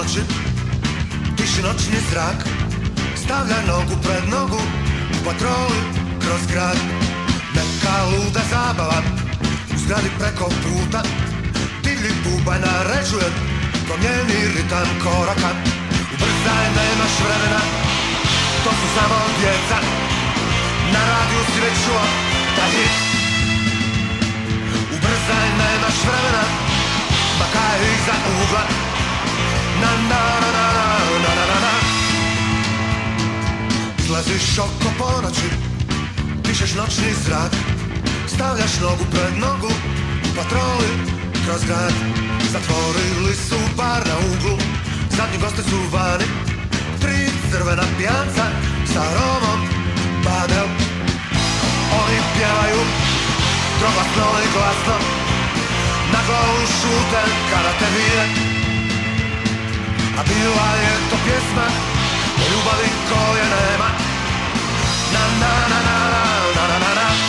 ponoći, tiši noćni zrak, stavlja nogu pred nogu u patroli kroz grad. Neka luda zabava u zgradi preko puta, divlji bubanj naređuje promijeni ritam koraka. Ubrzaj, nemaš vremena, to su samo djeca, na radiju si već čuo taj hit. Ubrzaj, nemaš vremena, makaj iza ugla, na na na na na na na na. Izlaziš oko ponoći, dišeš noćni zrak, stavljaš nogu pred nogu u patroli kroz grad. Zatvorili su bar na uglu, zadnji goste su vani, 3 crvena pijanca sa romom Badel. Oni pjevaju troglasno i glasno, na glavu šute kada te vide. A bila je to pjesma o ljubavi koje nema, na na na na na na na na.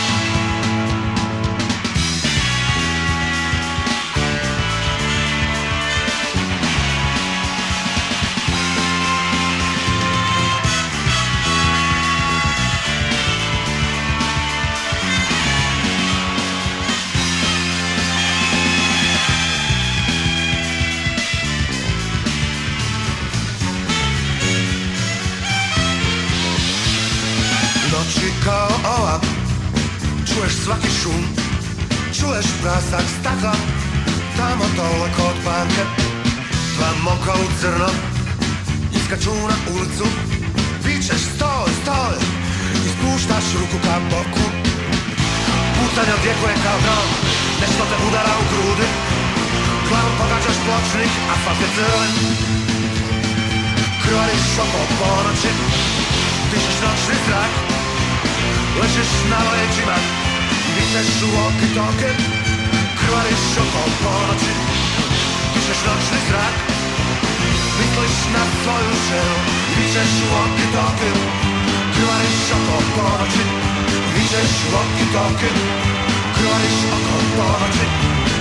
Noći kao ova, čuješ svaki šum, čuješ prasak stakla, tamo dole kod banke. Dva momka u crnom iskaču na ulicu, vičeš stoj, stoj, i spuštaš ruku ka boku. Putanje odjekuje kao grom, nešto te udara u grudi, glavom pogađaš pločnik, asfalt je crven. Krvariš oko ponoći, dišeš noćni zrak, ležiš na leđima i vičeš u walkie-talkie. Krvariš oko ponoći, dišeš noćni zrak, misliš na svoju ženu i vičeš u walkie-talkie. Krvariš oko ponoći, vičeš u walkie-talkie. Krvariš oko ponoći.